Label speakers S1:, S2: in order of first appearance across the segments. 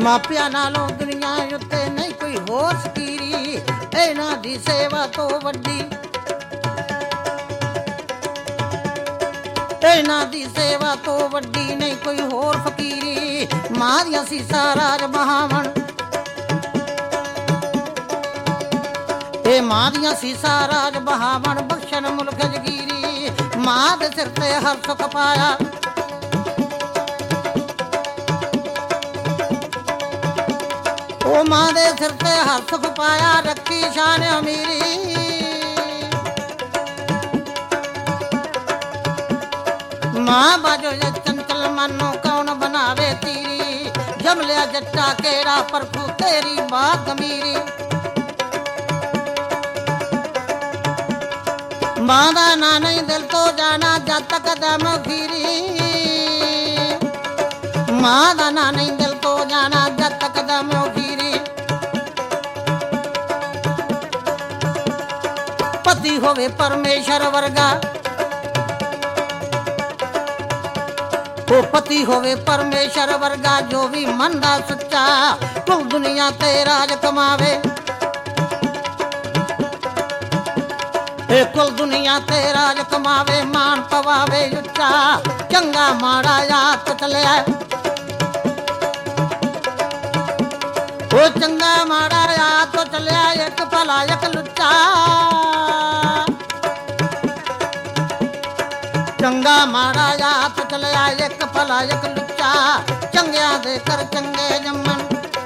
S1: ਮਾਪਿਆਂ ਨਾਲੋਂ ਦੁਨੀਆ ਉੱਤੇ ਨਹੀਂ ਕੋਈ ਹੋਰ ਸਕੀਰੀ, ਇਹਨਾਂ ਦੀ ਸੇਵਾ ਤੋਂ ਵੱਡੀ, ਇਹਨਾਂ ਦੀ ਸੇਵਾ ਤੋਂ ਵੱਡੀ ਨਹੀਂ ਕੋਈ ਹੋਰ ਫਕੀਰੀ। ਮਾਂ ਦੀਆਂ ਸੀਸਾਂ ਰਾਜ ਬਹਾਵਣ, ਇਹ ਮਾਂ ਦੀਆਂ ਸੀਸਾਂ ਰਾਜ ਬਹਾਵਣ, ਬਖਸ਼ਣ ਮੁਲਕ ਜਗੀਰੀ। ਮਾਂ ਦੇ ਸਿਰ ਤੇ ਹਰ ਸੁੱਖ ਪਾਇਆ, ਉਹ ਮਾਂ ਦੇ ਸਿਰ ਤੇ ਹਰ ਸੁੱਖ ਪਾਇਆ, ਰੱਖੀ ਸ਼ਾਨ ਅਮੀਰੀ। ਮਾਂ ਬਾਜੋ ਚੰਚਲ ਮਨੋਂ ਕੌਣ ਬਣਾਵੇ ਤੀਰੀ, ਜਮ ਲਿਆ ਜੱਟਾ ਕਿਹੜਾ ਪਰਖੂ ਤੇਰੀ ਮਾਂ ਗਮੀਰੀ। ਮਾਂ ਦਾ ਨਾਂ ਨਹੀਂ ਦਿਲ ਤੋਂ ਜਾਣਾ ਜਦ ਤੱਕ ਦਮ ਖੀਰੀ, ਮਾਂ ਦਾ ਨਾਂ ਨਹੀਂ ਦਿਲ ਤੋਂ ਜਾਣਾ ਜਦ ਤੱਕ ਦਮ ਖੀਰੀ। ਪਤੀ ਹੋਵੇ ਪਰਮੇਸ਼ਰ ਵਰਗਾ, ਉਹ ਪਤੀ ਹੋਵੇ ਪਰਮੇਸ਼ਰ ਵਰਗਾ, ਜੋ ਵੀ ਮਨ ਦਾ ਸੱਚਾ ਕੁਲ ਦੁਨੀਆ ਤੇ ਰਾਜ ਕਮਾਵੇ। ਇਹ ਕੁਲ ਦੁਨੀਆ ਤੇ ਰਾਜ ਕਮਾਵੇ, ਮਾਣ ਪਵਾਵੇ ਉੱਚਾ, ਚੰਗਾ ਮਾੜਾ ਯਾਦ ਚਲਿਆ। ਉਹ ਚੰਗਾ ਮਾੜਾ ਯਾਦ ਤੋਂ ਚੱਲਿਆ, ਇੱਕ ਭਲਾ ਇੱਕ ਲੁੱਚਾ, ਚੰਗਾ ਮਾੜਾ ਯਾਦ ਤੋਂ ਚੱਲਿਆ, ਇੱਕ ਭਲਾ ਇੱਕ ਲੁੱਚਾ। ਚੰਗਿਆਂ ਦੇ ਘਰ ਚੰਗੇ ਜੰਮਣ,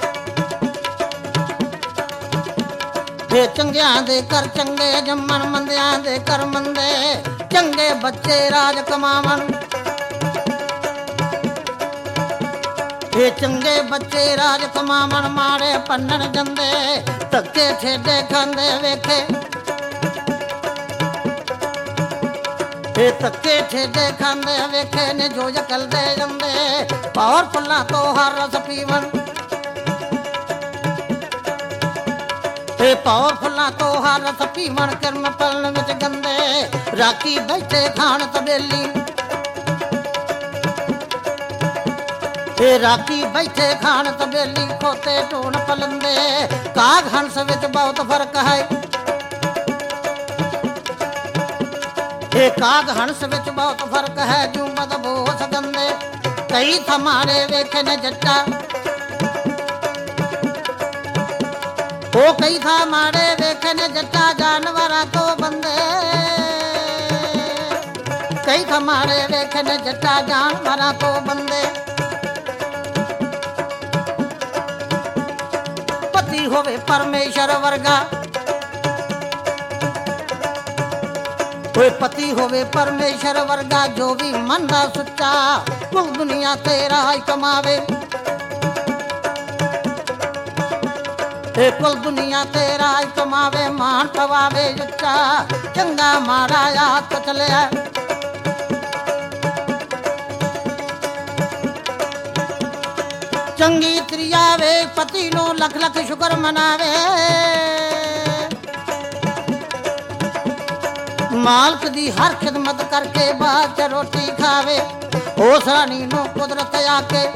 S1: ਇਹ ਚੰਗਿਆਂ ਦੇ ਘਰ ਚੰਗੇ ਜੰਮਣ, ਮੰਦਿਆਂ ਦੇ ਘਰ ਮੰਦੇ, ਚੰਗੇ ਬੱਚੇ ਰਾਜ ਕਮਾਵਣ। ਇਹ ਚੰਗੇ ਬੱਚੇ ਰਾਜ ਕਮਾਵਣ, ਮਾੜੇ ਪੰਨਣ ਜਾਂਦੇ, ਧੱਕੇ ਠੇਡੇ ਖਾਂਦੇ ਵੇਖੇ। ਇਹ ਧੱਕੇ ਠੇਡੇ ਖਾਂਦੇ ਵੇਖੇ ਨੇ, ਜੋ ਜਕਲਦੇ ਜਾਂਦੇ, ਪੌਰ ਫੁੱਲਾਂ ਤੋਂ ਹਰ ਰਸ ਪੀਵਣ। ਇਹ ਪੌਰ ਫੁੱਲਾਂ ਤੋਂ ਹਰ ਰਸ ਪੀਵਣ, ਕਿਰਨ ਪਲਣ ਵਿੱਚ ਗੰਦੇ, ਰਾਖੀ ਬੈਠੇ ਖਾਣ ਤਬੇਲੀ। ਇਹ ਰਾਖੀ ਬੈਠੇ ਖਾਣ ਤਬੇਲੀ, ਖੋਤੇ ਢੂਣ ਪਲੰਦੇ, ਕਾਗ ਹੰਸ ਵਿੱਚ ਬਹੁਤ ਫਰਕ ਹੈ। ਇਹ ਕਾਗ ਹੰਸ ਵਿੱਚ ਬਹੁਤ ਫਰਕ ਹੈ, ਜੂ ਬਦਬੋਸ ਗੰਦੇ, ਕਈ ਥਮਾਰੇ ਵੇਖੇ ਨੇ ਜੱਟਾ। ਉਹ ਕਈ ਥਾਂ ਮਾੜੇ ਵੇਖੇ ਨੇ ਜੱਟਾ, ਜਾਨਵਰਾਂ ਤੋਂ ਬੰਦੇ, ਕਈ ਥਾਂ ਮਾੜੇ ਵੇਖੇ ਨੇ ਜੱਟਾ, ਜਾਨਵਰਾਂ ਤੋਂ ਬੰਦੇ। ਪਤੀ ਹੋਵੇ ਪਰਮੇਸ਼ਰ ਵਰਗਾ, ਓਏ ਪਤੀ ਹੋਵੇ ਪਰਮੇਸ਼ਰ ਵਰਗਾ, ਜੋ ਵੀ ਮਨ ਦਾ ਸੁੱਚਾ ਕੁਲ ਦੁਨੀਆ ਤੇ ਰਾਜ ਕਮਾਵੇ। ਇਹ ਕੁਲ ਦੁਨੀਆ ਤੇ ਰਾਜ ਕਮਾਵੇ, ਮਾਣ ਪਵਾਵੇ ਉੱਚਾ, ਚੰਗਾ ਮਾੜਾ ਯਾਦ ਚੱਲਿਆ। ਚੰਗੀ ਤ੍ਰਿਆ ਵੇ ਪਤੀ ਨੂੰ ਲੱਖ ਲੱਖ ਸ਼ੁਕਰ ਮਨਾਵੇ, ਮਾਲਕ ਦੀ ਹਰ ਖਿਦਮਤ ਕਰਕੇ ਬਾਅਦ ਚ ਰੋਟੀ ਖਾਵੇ। ਉਸ ਰਾਣੀ ਨੂੰ ਕੁਦਰਤ ਆ ਕੇ,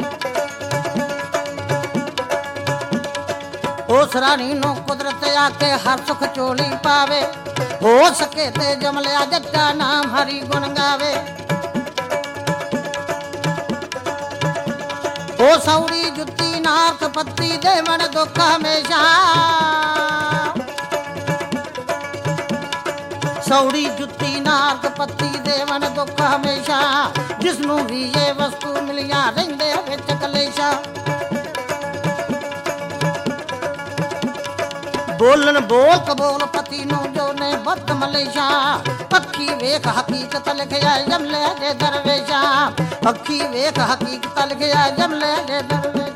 S1: ਉਸ ਰਾਣੀ ਨੂੰ ਕੁਦਰਤ ਆ ਕੇ ਹਰ ਸੁਖ ਝੋਲੀ ਪਾਵੇ। ਹੋ ਸਕੇ ਤੇ ਜਮਲਿਆ ਜੱਟਾ ਨਾਮ ਹਰੀ ਗੁਣ ਗਾਵੇ। ਉਹ ਸੌੜੀ ਜੁੱਤੀ ਨਾਕ ਪੱਤੀ ਦੇਵਣ ਦੁੱਖ ਹਮੇਸ਼ਾ, ਸੌੜੀ ਜੁੱਤੀ ਨਾਕ ਪੱਤੀ ਦੇਵਣ ਦੁੱਖ ਹਮੇਸ਼ਾ, ਜਿਸਨੂੰ ਵੀ ਇਹ ਵਸਤੂ ਮਿਲੀਆਂ ਰਹਿੰਦੇ ਵਿੱਚ ਕਲੇਸ਼ਾ। ਬੋਲਣ ਬੋਲ ਕਬੋਲ ਪਤੀ ਨੂੰ ਜੋ ਨੇ ਬੱਤ ਮਲੇਸ਼ਾ, ਅੱਖੀ ਵੇਖ ਹਕੀਕਤ ਲਿਖਿਆ ਜਮਲੇ ਦੇ ਦਰਵੇਸ਼ਾ, ਅੱਖੀ ਵੇਖ ਹਕੀਕਤ ਲਿਖਿਆ ਜਮਲੇ ਦੇ ਦਰਵੇਸ਼ਾ।